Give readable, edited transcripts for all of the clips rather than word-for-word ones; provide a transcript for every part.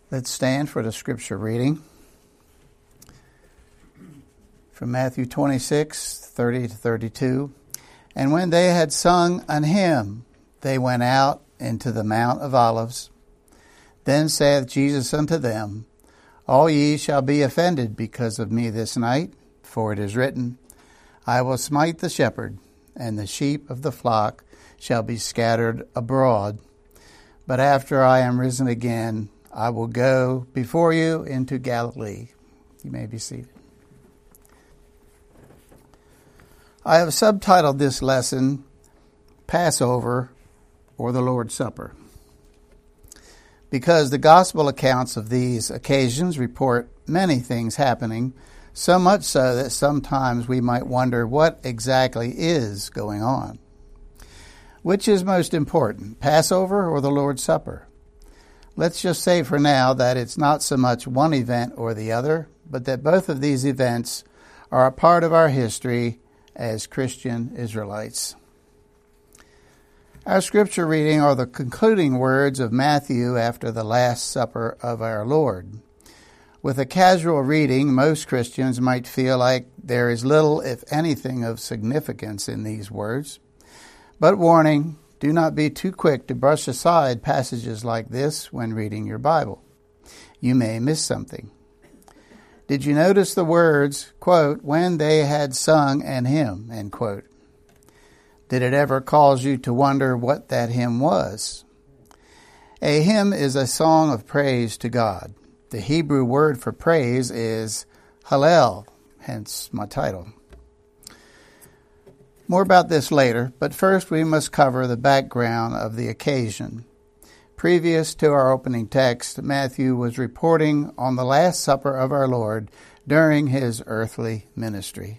Let's stand for the scripture reading from Matthew 26:30-32. And when they had sung an hymn, they went out into the Mount of Olives. Then saith Jesus unto them, All ye shall be offended because of me this night, for it is written, I will smite the shepherd, and the sheep of the flock shall be scattered abroad. But after I am risen again, I will go before you into Galilee. You may be seated. I have subtitled this lesson, Passover or the Lord's Supper, because the gospel accounts of these occasions report many things happening, so much so that sometimes we might wonder what exactly is going on. Which is most important, Passover or the Lord's Supper? Let's just say for now that it's not so much one event or the other, but that both of these events are a part of our history as Christian Israelites. Our scripture reading are the concluding words of Matthew after the Last Supper of our Lord. With a casual reading, most Christians might feel like there is little, if anything, of significance in these words. But warning, do not be too quick to brush aside passages like this when reading your Bible. You may miss something. Did you notice the words, quote, when they had sung an hymn, end quote? Did it ever cause you to wonder what that hymn was? A hymn is a song of praise to God. The Hebrew word for praise is Hallel, hence my title. More about this later, but first we must cover the background of the occasion. Previous to our opening text, Matthew was reporting on the Last Supper of our Lord during his earthly ministry.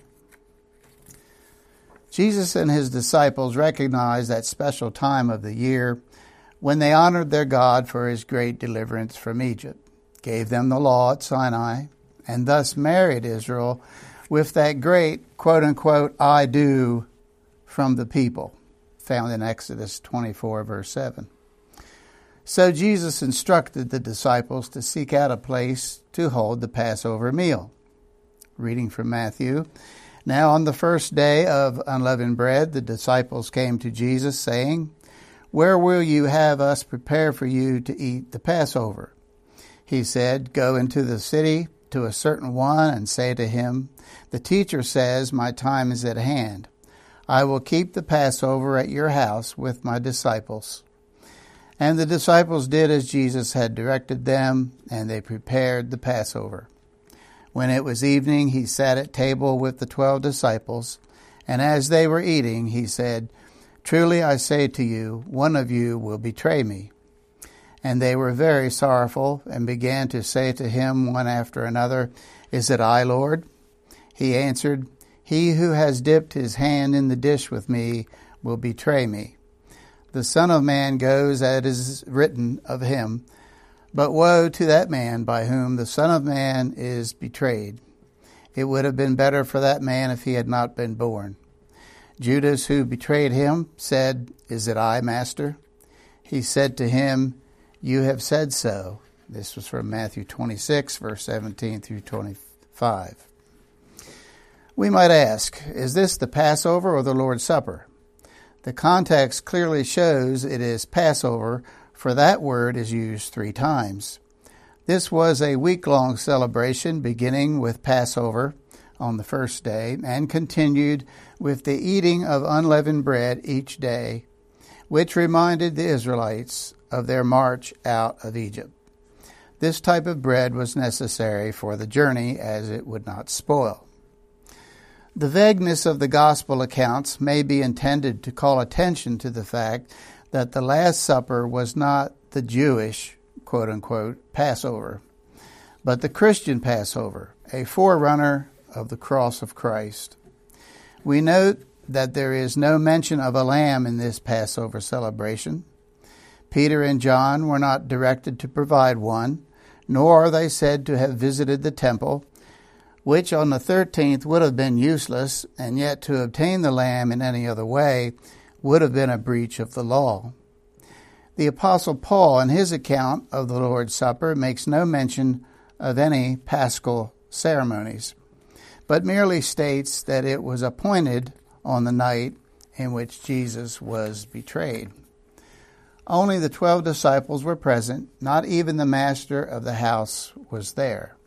Jesus and his disciples recognized that special time of the year when they honored their God for his great deliverance from Egypt, gave them the law at Sinai, and thus married Israel with that great, quote-unquote, I do from the people, found in Exodus 24, verse 7. So Jesus instructed the disciples to seek out a place to hold the Passover meal. Reading from Matthew. Now on the first day of unleavened bread, the disciples came to Jesus, saying, Where will you have us prepare for you to eat the Passover? He said, Go into the city to a certain one and say to him, The teacher says, My time is at hand. I will keep the Passover at your house with my disciples. And the disciples did as Jesus had directed them, and they prepared the Passover. When it was evening, he sat at table with the 12 disciples, and as they were eating, he said, Truly I say to you, one of you will betray me. And they were very sorrowful, and began to say to him one after another, Is it I, Lord? He answered, He who has dipped his hand in the dish with me will betray me. The Son of Man goes as it is written of him, but woe to that man by whom the Son of Man is betrayed. It would have been better for that man if he had not been born. Judas, who betrayed him, said, Is it I, Master? He said to him, You have said so. This was from Matthew 26, verse 17 through 25. We might ask, is this the Passover or the Lord's Supper? The context clearly shows it is Passover, for that word is used 3 times. This was a week-long celebration beginning with Passover on the first day and continued with the eating of unleavened bread each day, which reminded the Israelites of their march out of Egypt. This type of bread was necessary for the journey as it would not spoil. The vagueness of the gospel accounts may be intended to call attention to the fact that the Last Supper was not the Jewish, quote-unquote, Passover, but the Christian Passover, a forerunner of the cross of Christ. We note that there is no mention of a lamb in this Passover celebration. Peter and John were not directed to provide one, nor are they said to have visited the temple, which on the 13th would have been useless, and yet to obtain the lamb in any other way would have been a breach of the law. The Apostle Paul, in his account of the Lord's Supper, makes no mention of any paschal ceremonies, but merely states that it was appointed on the night in which Jesus was betrayed. Only the 12 disciples were present. Not even the master of the house was there.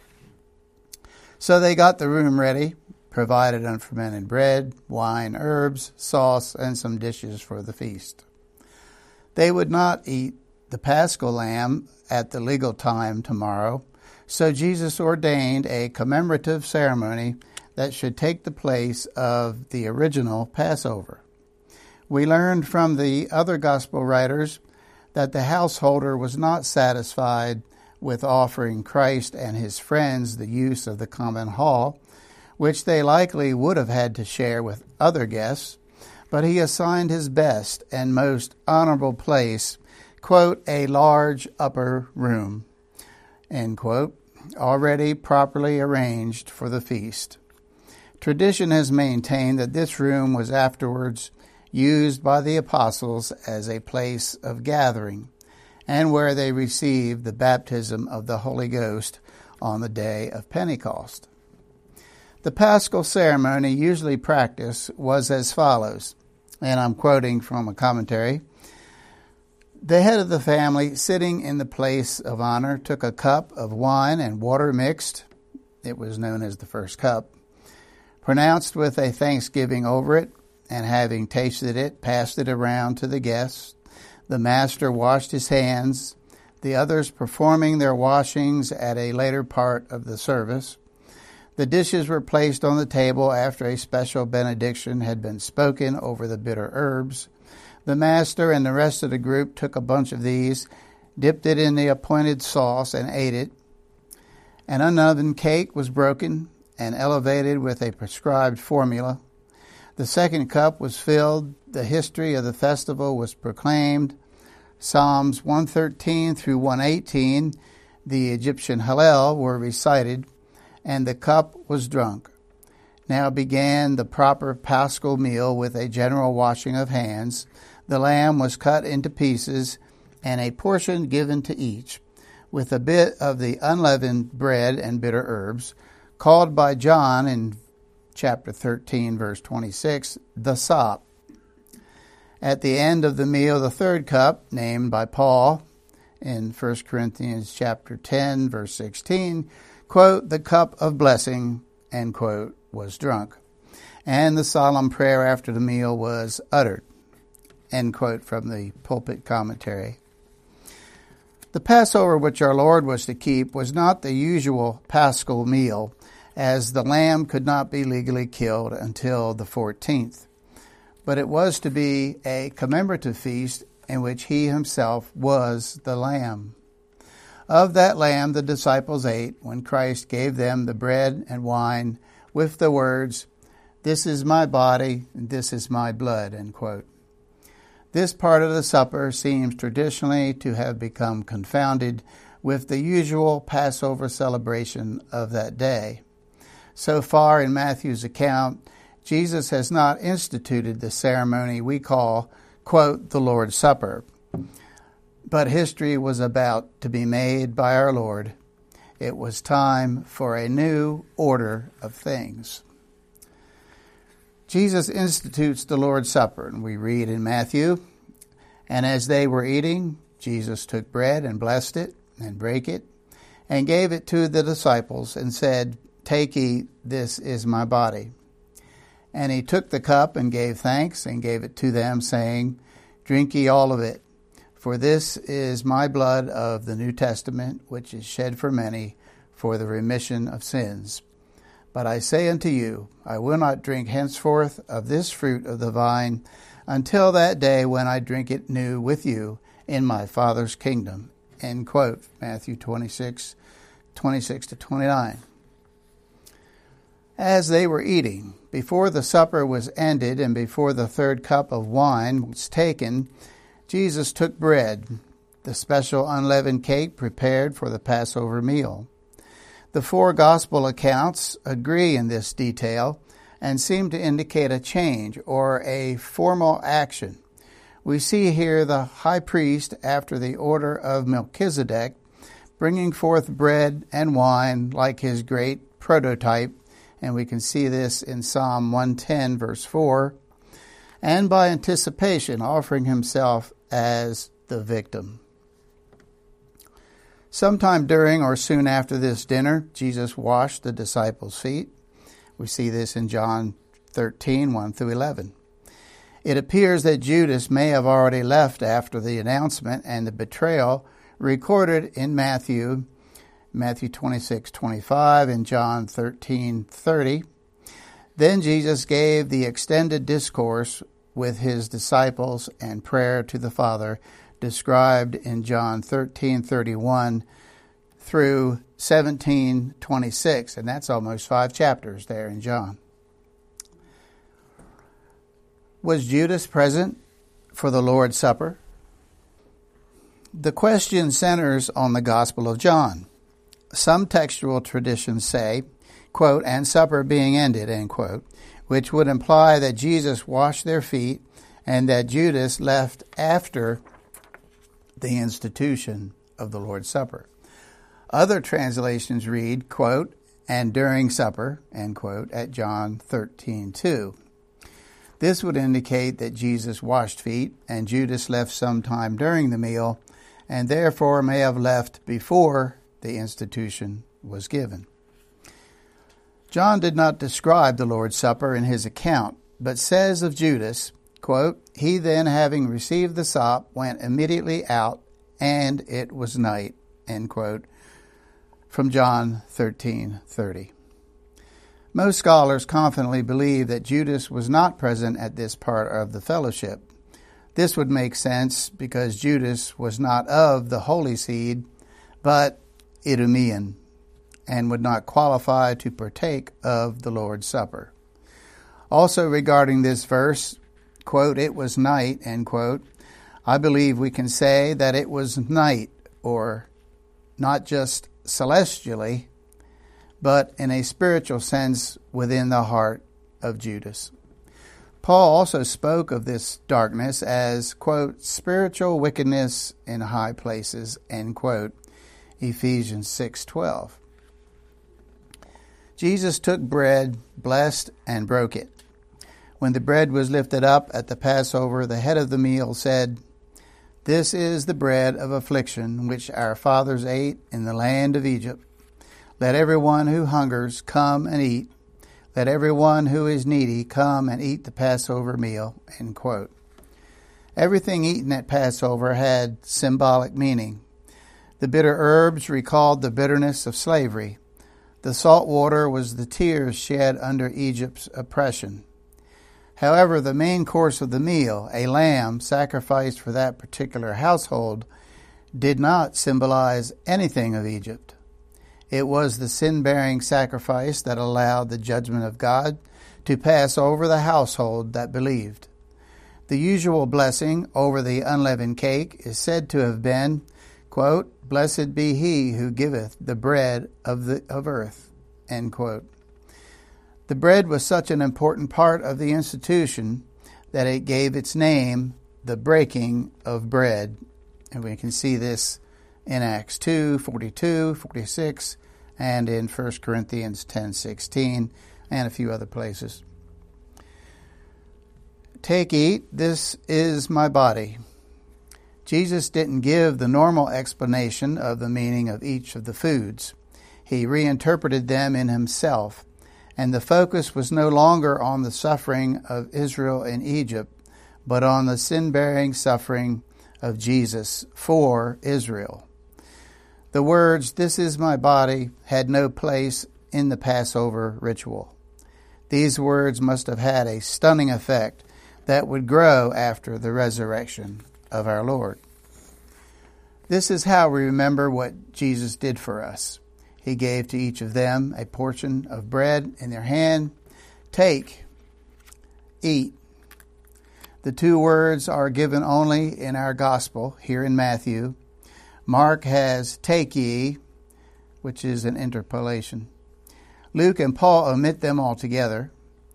So they got the room ready, provided unfermented bread, wine, herbs, sauce, and some dishes for the feast. They would not eat the Paschal lamb at the legal time tomorrow, so Jesus ordained a commemorative ceremony that should take the place of the original Passover. We learned from the other gospel writers that the householder was not satisfied with offering Christ and his friends the use of the common hall, which they likely would have had to share with other guests, but he assigned his best and most honorable place, quote, a large upper room, end quote, already properly arranged for the feast. Tradition has maintained that this room was afterwards used by the apostles as a place of gathering and where they received the baptism of the Holy Ghost on the day of Pentecost. The Paschal ceremony usually practiced was as follows, and I'm quoting from a commentary. The head of the family, sitting in the place of honor, took a cup of wine and water mixed, it was known as the first cup, pronounced with a thanksgiving over it, and having tasted it, passed it around to the guests. The master washed his hands, the others performing their washings at a later part of the service. The dishes were placed on the table after a special benediction had been spoken over the bitter herbs. The master and the rest of the group took a bunch of these, dipped it in the appointed sauce, and ate it. An unleavened cake was broken and elevated with a prescribed formula. The second cup was filled. The history of the festival was proclaimed. Psalms 113 through 118, the Egyptian Hallel, were recited, and the cup was drunk. Now began the proper paschal meal with a general washing of hands. The lamb was cut into pieces, and a portion given to each, with a bit of the unleavened bread and bitter herbs, called by John in chapter 13, verse 26, the sop. At the end of the meal, the third cup, named by Paul in 1 Corinthians chapter 10, verse 16, quote, the cup of blessing, end quote, was drunk. And the solemn prayer after the meal was uttered, end quote, from the pulpit commentary. The Passover which our Lord was to keep was not the usual paschal meal, as the lamb could not be legally killed until the 14th. But it was to be a commemorative feast in which he himself was the lamb. Of that lamb the disciples ate when Christ gave them the bread and wine with the words, "This is my body, and this is my blood," end quote. This part of the supper seems traditionally to have become confounded with the usual Passover celebration of that day. So far in Matthew's account, Jesus has not instituted the ceremony we call, quote, the Lord's Supper. But history was about to be made by our Lord. It was time for a new order of things. Jesus institutes the Lord's Supper, and we read in Matthew, "And as they were eating, Jesus took bread and blessed it, and brake it, and gave it to the disciples, and said, 'Take, eat, this is my body.' And he took the cup and gave thanks, and gave it to them, saying, 'Drink ye all of it, for this is my blood of the New Testament, which is shed for many for the remission of sins. But I say unto you, I will not drink henceforth of this fruit of the vine until that day when I drink it new with you in my Father's kingdom." End quote. Matthew 26:26-29. As they were eating, before the supper was ended and before the third cup of wine was taken, Jesus took bread, the special unleavened cake prepared for the Passover meal. The four gospel accounts agree in this detail and seem to indicate a change or a formal action. We see here the high priest, after the order of Melchizedek, bringing forth bread and wine like his great prototype, and we can see this in Psalm 110, verse 4, and by anticipation offering himself as the victim. Sometime during or soon after this dinner, Jesus washed the disciples' feet. We see this in John 13, 1 through 11. It appears that Judas may have already left after the announcement and the betrayal recorded in Matthew 26:25 and John 13:30. Then Jesus gave the extended discourse with his disciples and prayer to the Father described in John 13:31 through 17:26, and that's almost 5 chapters there in John. Was Judas present for the Lord's Supper? The question centers on the Gospel of John. Some textual traditions say, quote, and supper being ended, end quote, which would imply that Jesus washed their feet and that Judas left after the institution of the Lord's Supper. Other translations read, quote, and during supper, end quote, at John 13:2. This would indicate that Jesus washed feet and Judas left sometime during the meal and therefore may have left before the institution was given. John did not describe the Lord's Supper in his account, but says of Judas, quote, he then, having received the sop, went immediately out, and it was night, end quote, from John 13:30. Most scholars confidently believe that Judas was not present at this part of the fellowship. This would make sense because Judas was not of the holy seed, but Idumean, and would not qualify to partake of the Lord's Supper. Also regarding this verse, quote, it was night, end quote, I believe we can say that it was night, or not just celestially, but in a spiritual sense within the heart of Judas. Paul also spoke of this darkness as, quote, spiritual wickedness in high places, end quote, Ephesians 6:12. Jesus took bread, blessed, and broke it. When the bread was lifted up at the Passover, the head of the meal said, this is the bread of affliction which our fathers ate in the land of Egypt. Let everyone who hungers come and eat. Let everyone who is needy come and eat the Passover meal, end quote. Everything eaten at Passover had symbolic meaning. The bitter herbs recalled the bitterness of slavery. The salt water was the tears shed under Egypt's oppression. However, the main course of the meal, a lamb sacrificed for that particular household, did not symbolize anything of Egypt. It was the sin-bearing sacrifice that allowed the judgment of God to pass over the household that believed. The usual blessing over the unleavened cake is said to have been, quote, blessed be he who giveth the bread of earth, end quote. The bread was such an important part of the institution that it gave its name, the breaking of bread. And we can see this in Acts 2:42, 46, and in 1 Corinthians 10:16, and a few other places. Take, eat, this is my body. Jesus didn't give the normal explanation of the meaning of each of the foods. He reinterpreted them in himself, and the focus was no longer on the suffering of Israel in Egypt, but on the sin-bearing suffering of Jesus for Israel. The words, this is my body, had no place in the Passover ritual. These words must have had a stunning effect that would grow after the resurrection of our Lord. This is how we remember what Jesus did for us. He gave to each of them a portion of bread in their hand. Take, eat. The two words are given only in our gospel, here in Matthew. Mark has take ye, which is an interpolation. Luke and Paul omit them altogether.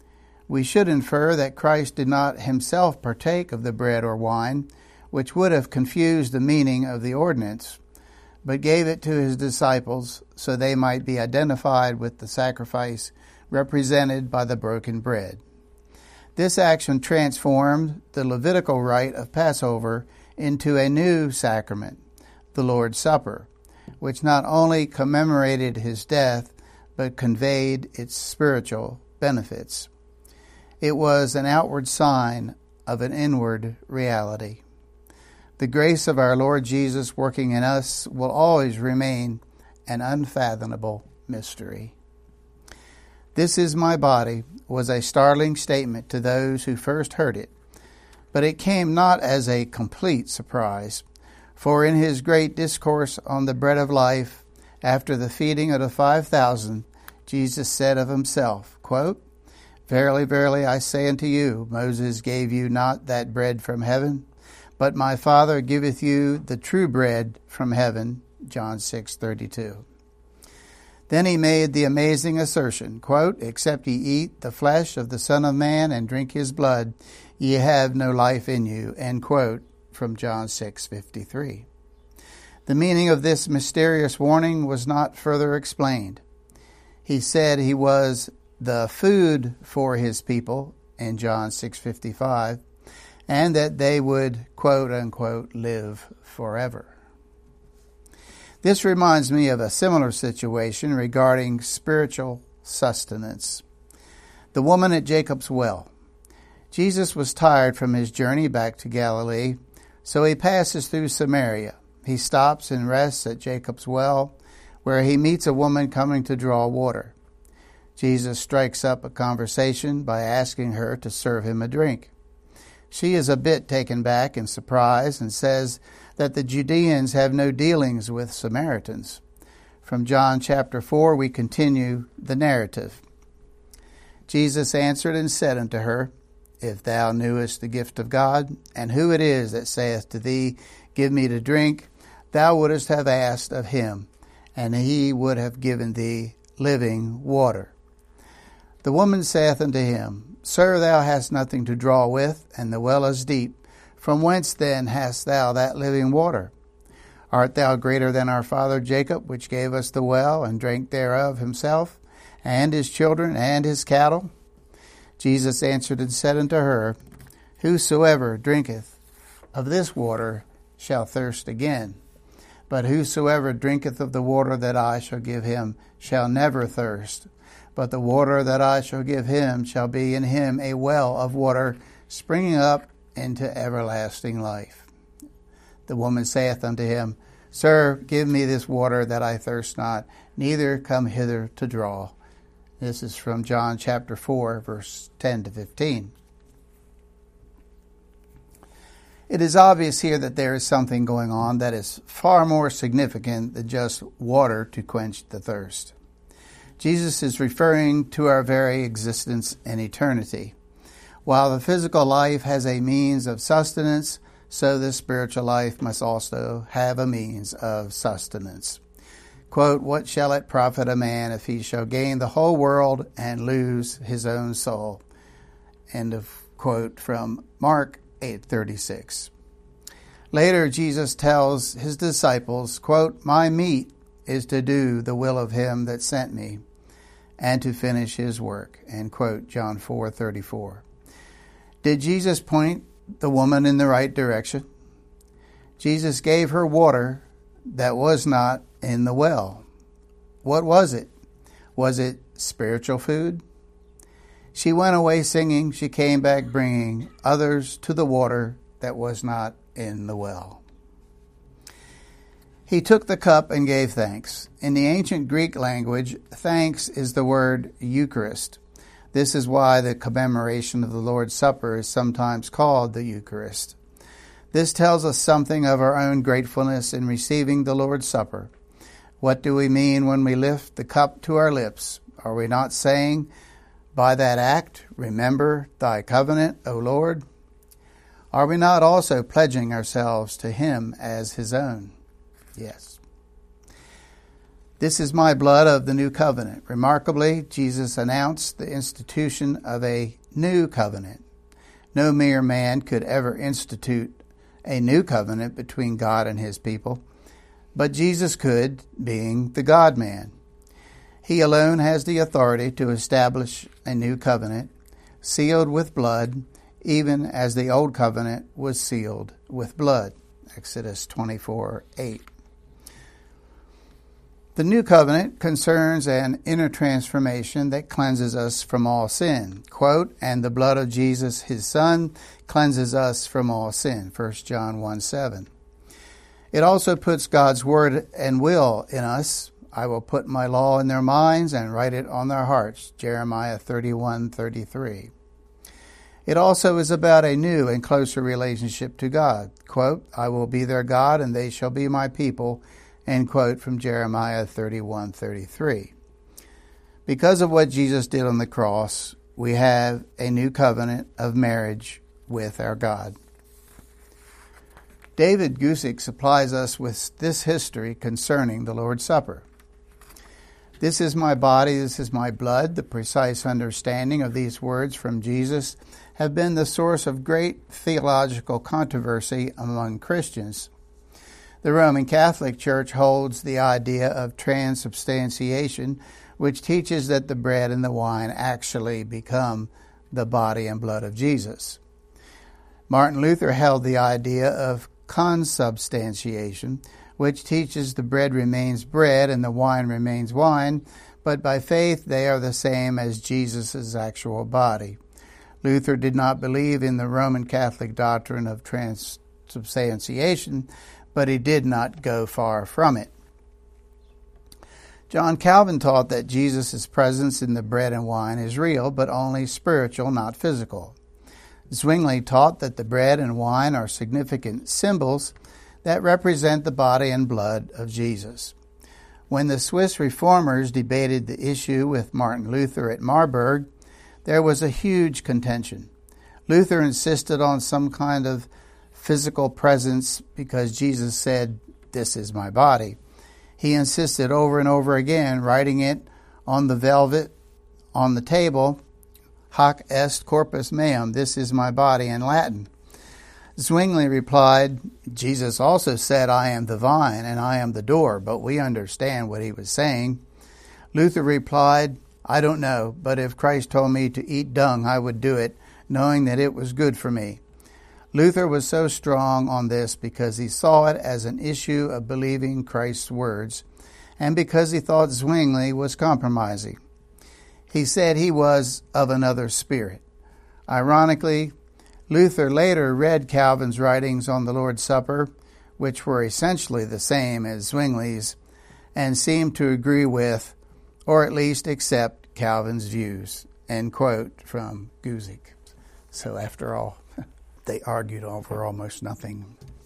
We should infer that Christ did not himself partake of the bread or wine, which would have confused the meaning of the ordinance, but gave it to his disciples so they might be identified with the sacrifice represented by the broken bread. This action transformed the Levitical rite of Passover into a new sacrament, the Lord's Supper, which not only commemorated his death, but conveyed its spiritual benefits. It was an outward sign of an inward reality. The grace of our Lord Jesus working in us will always remain an unfathomable mystery. "This is my body" was a startling statement to those who first heard it, but it came not as a complete surprise, for in his great discourse on the bread of life, after the feeding of the 5,000, Jesus said of himself, quote, "Verily, verily, I say unto you, Moses gave you not that bread from heaven, but my Father giveth you the true bread from heaven," John 6:32. Then he made the amazing assertion, quote, "Except ye eat the flesh of the Son of Man and drink his blood, ye have no life in you," end quote, from John 6:53. The meaning of this mysterious warning was not further explained. He said he was the food for his people in John 6:55, and that they would, quote unquote, live forever. This reminds me of a similar situation regarding spiritual sustenance. The woman at Jacob's well. Jesus was tired from his journey back to Galilee, so he passes through Samaria. He stops and rests at Jacob's well, where he meets a woman coming to draw water. Jesus strikes up a conversation by asking her to serve him a drink. She is a bit taken back and surprised and says that the Judeans have no dealings with Samaritans. From John chapter 4, we continue the narrative. Jesus answered and said unto her, "If thou knewest the gift of God, and who it is that saith to thee, Give me to drink, thou wouldest have asked of him, and he would have given thee living water." The woman saith unto him, "Sir, thou hast nothing to draw with, and the well is deep. From whence then hast thou that living water? Art thou greater than our father Jacob, which gave us the well, and drank thereof himself, and his children, and his cattle?" Jesus answered and said unto her, "Whosoever drinketh of this water shall thirst again. But whosoever drinketh of the water that I shall give him shall never thirst. But the water that I shall give him shall be in him a well of water springing up into everlasting life." The woman saith unto him, "Sir, give me this water that I thirst not, neither come hither to draw." This is from John chapter 4, verse 10 to 15. It is obvious here that there is something going on that is far more significant than just water to quench the thirst. Jesus is referring to our very existence in eternity. While the physical life has a means of sustenance, so the spiritual life must also have a means of sustenance. Quote, "What shall it profit a man if he shall gain the whole world and lose his own soul?" End of quote from Mark 8:36. Later, Jesus tells his disciples, quote, "My meat is to do the will of him that sent me, and to finish his work," end quote, John 4:34. Did Jesus point the woman in the right direction? Jesus gave her water that was not in the well. What was it? Was it spiritual food? She went away singing, she came back bringing others to the water that was not in the well. He took the cup and gave thanks. In the ancient Greek language, thanks is the word Eucharist. This is why the commemoration of the Lord's Supper is sometimes called the Eucharist. This tells us something of our own gratefulness in receiving the Lord's Supper. What do we mean when we lift the cup to our lips? Are we not saying, by that act, remember thy covenant, O Lord? Are we not also pledging ourselves to him as his own? Yes. This is my blood of the new covenant. Remarkably, Jesus announced the institution of a new covenant. No mere man could ever institute a new covenant between God and his people, but Jesus could, being the God-man. He alone has the authority to establish a new covenant, sealed with blood, even as the old covenant was sealed with blood. Exodus 24:8. The new covenant concerns an inner transformation that cleanses us from all sin. Quote, "And the blood of Jesus, his Son, cleanses us from all sin." 1 John 1:7. It also puts God's word and will in us. "I will put my law in their minds and write it on their hearts." Jeremiah 31:33. It also is about a new and closer relationship to God. Quote, "I will be their God and they shall be my people." End quote from Jeremiah 31:33. Because of what Jesus did on the cross, we have a new covenant of marriage with our God. David Guzik supplies us with this history concerning the Lord's Supper. "This is my body, this is my blood." The precise understanding of these words from Jesus have been the source of great theological controversy among Christians. The Roman Catholic Church holds the idea of transubstantiation, which teaches that the bread and the wine actually become the body and blood of Jesus. Martin Luther held the idea of consubstantiation, which teaches the bread remains bread and the wine remains wine, but by faith they are the same as Jesus' actual body. Luther did not believe in the Roman Catholic doctrine of transubstantiation, but he did not go far from it. John Calvin taught that Jesus' presence in the bread and wine is real, but only spiritual, not physical. Zwingli taught that the bread and wine are significant symbols that represent the body and blood of Jesus. When the Swiss reformers debated the issue with Martin Luther at Marburg, there was a huge contention. Luther insisted on some kind of physical presence because Jesus said, "This is my body." He insisted over and over again, writing it on the velvet on the table, "Hoc est corpus meum," "This is my body," in Latin. Zwingli replied, "Jesus also said, 'I am the vine and I am the door,' but we understand what he was saying." Luther replied, "I don't know, but if Christ told me to eat dung, I would do it, knowing that it was good for me." Luther was so strong on this because he saw it as an issue of believing Christ's words, and because he thought Zwingli was compromising. He said he was of another spirit. Ironically, Luther later read Calvin's writings on the Lord's Supper, which were essentially the same as Zwingli's, and seemed to agree with, or at least accept, Calvin's views. End quote from Guzik. So after all, they argued over almost nothing.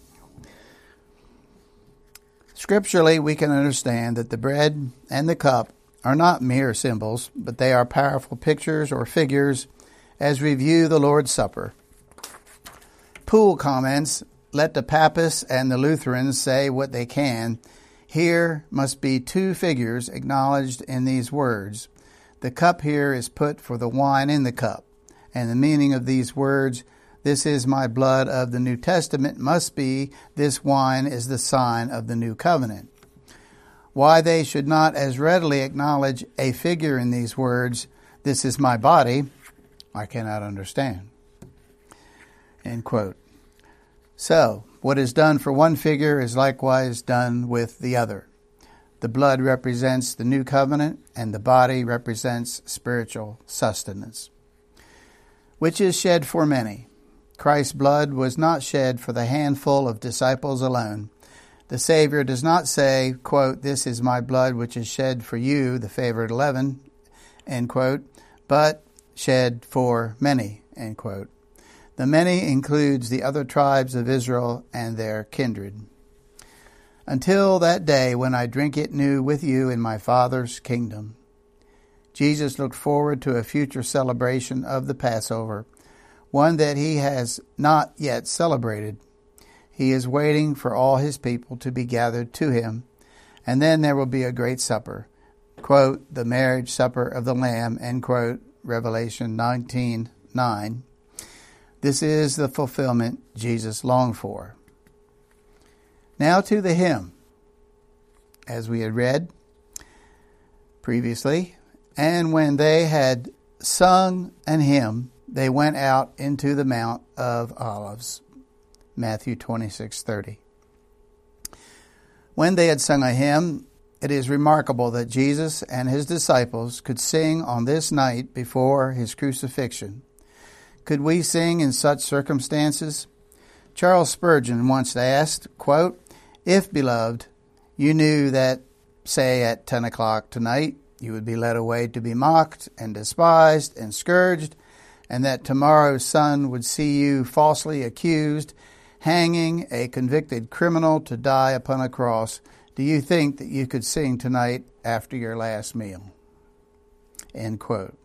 Scripturally, we can understand that the bread and the cup are not mere symbols, but they are powerful pictures or figures as we view the Lord's Supper. Poole comments, "Let the Papists and the Lutherans say what they can. Here must be two figures acknowledged in these words. The cup here is put for the wine in the cup, and the meaning of these words, 'This is my blood of the New Testament,' must be, this wine is the sign of the new covenant." Why they should not as readily acknowledge a figure in these words, "This is my body," I cannot understand. End quote. So, what is done for one figure is likewise done with the other. The blood represents the new covenant, and the body represents spiritual sustenance, which is shed for many. Christ's blood was not shed for the handful of disciples alone. The Savior does not say, quote, "This is my blood which is shed for you, the favored 11, end quote, but shed for many, end quote. The many includes the other tribes of Israel and their kindred. Until that day when I drink it new with you in my Father's kingdom. Jesus looked forward to a future celebration of the Passover, one that he has not yet celebrated. He is waiting for all his people to be gathered to him, and then there will be a great supper, quote, "the marriage supper of the Lamb," end quote, Revelation 19:19. 9. This is the fulfillment Jesus longed for. Now to the hymn, as we had read previously. And when they had sung an hymn, they went out into the Mount of Olives. Matthew 26:30. When they had sung a hymn, it is remarkable that Jesus and his disciples could sing on this night before his crucifixion. Could we sing in such circumstances? Charles Spurgeon once asked, quote, "If, beloved, you knew that, say, at 10 o'clock tonight, you would be led away to be mocked and despised and scourged, and that tomorrow's sun would see you falsely accused, hanging a convicted criminal to die upon a cross, do you think that you could sing tonight after your last meal?" End quote.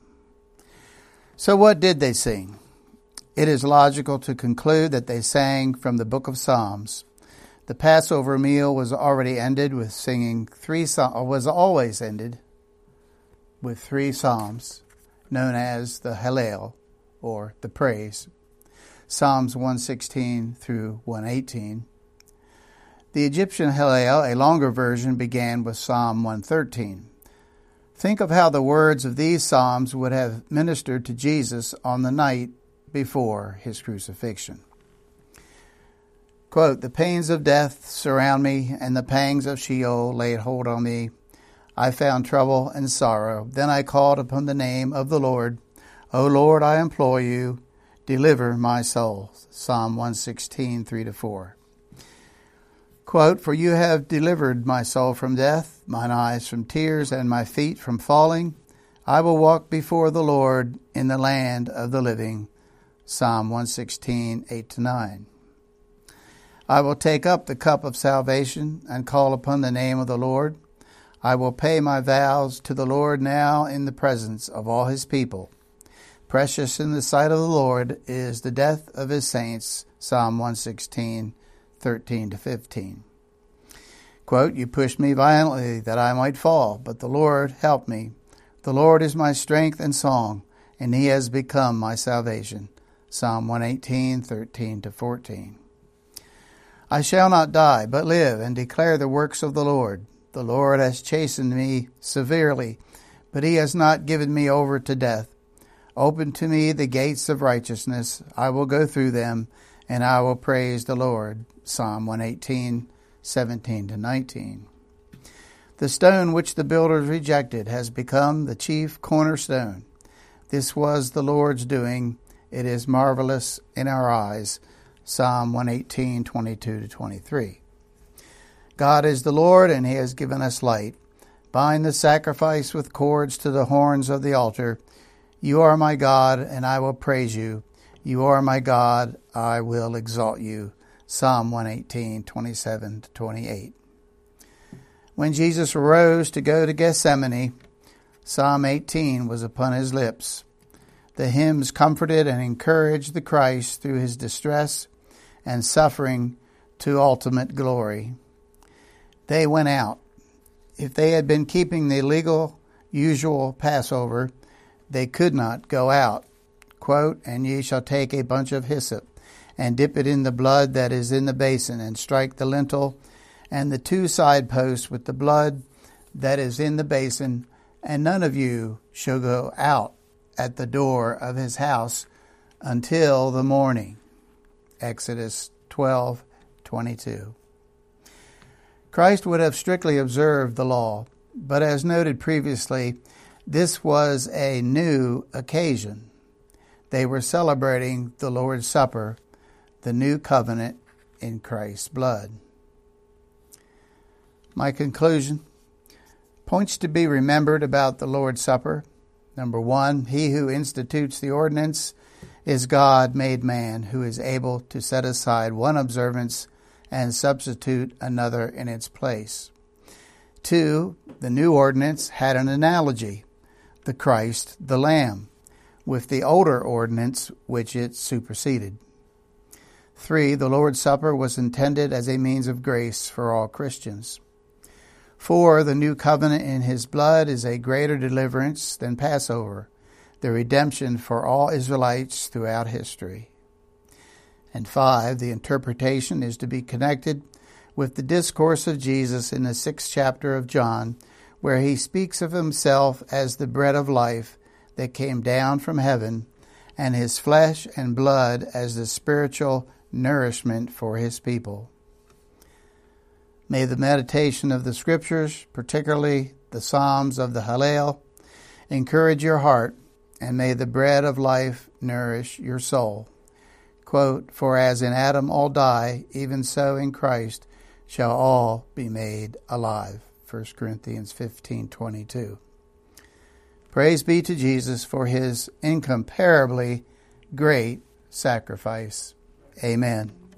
So what did they sing? It is logical to conclude that they sang from the book of Psalms. The Passover meal was already ended with singing always ended with 3 psalms known as the Hallel, or the praise. Psalms 116 through 118. The Egyptian Hallel, a longer version, began with Psalm 113. Think of how the words of these psalms would have ministered to Jesus on the night before his crucifixion. Quote, "The pains of death surround me, and the pangs of Sheol laid hold on me. I found trouble and sorrow. Then I called upon the name of the Lord. O Lord, I implore you, deliver my soul." Psalm 116, 3-4. Quote, "For you have delivered my soul from death, mine eyes from tears, and my feet from falling. I will walk before the Lord in the land of the living." Psalm 116, 8-9. "I will take up the cup of salvation and call upon the name of the Lord. I will pay my vows to the Lord now in the presence of all his people. Precious in the sight of the Lord is the death of his saints." Psalm 116, 13-15. Quote, "You pushed me violently that I might fall, but the Lord helped me. The Lord is my strength and song, and he has become my salvation." Psalm 118, 13-14. "I shall not die, but live and declare the works of the Lord. The Lord has chastened me severely, but he has not given me over to death. Open to me the gates of righteousness. I will go through them, and I will praise the Lord." Psalm 118, 17-19. "The stone which the builders rejected has become the chief cornerstone. This was the Lord's doing. It is marvelous in our eyes." Psalm 118, 22-23. "God is the Lord, and he has given us light. Bind the sacrifice with cords to the horns of the altar. You are my God, and I will praise you. You are my God, I will exalt you." Psalm 118, 27-28. When Jesus arose to go to Gethsemane, Psalm 18 was upon his lips. The hymns comforted and encouraged the Christ through his distress and suffering to ultimate glory. They went out. If they had been keeping the legal, usual Passover, they could not go out. Quote, "And ye shall take a bunch of hyssop, and dip it in the blood that is in the basin, and strike the lintel and the 2 side posts with the blood that is in the basin, and none of you shall go out at the door of his house until the morning." Exodus 12:22. Christ would have strictly observed the law, but as noted previously, this was a new occasion. They were celebrating the Lord's Supper, the new covenant in Christ's blood. My conclusion: points to be remembered about the Lord's Supper. Number 1, he who institutes the ordinance is God made man, who is able to set aside one observance and substitute another in its place. 2, the new ordinance had an analogy, the Christ, the Lamb, with the older ordinance which it superseded. 3, the Lord's Supper was intended as a means of grace for all Christians. 4, the new covenant in his blood is a greater deliverance than Passover. the redemption for all Israelites throughout history. And 5, the interpretation is to be connected with the discourse of Jesus in the 6th chapter of John, where he speaks of himself as the bread of life that came down from heaven, and his flesh and blood as the spiritual nourishment for his people. May the meditation of the Scriptures, particularly the Psalms of the Hallel, encourage your heart, and may the bread of life nourish your soul. Quote, "For as in Adam all die, even so in Christ shall all be made alive." 1 Corinthians 15:22. Praise be to Jesus for his incomparably great sacrifice. Amen.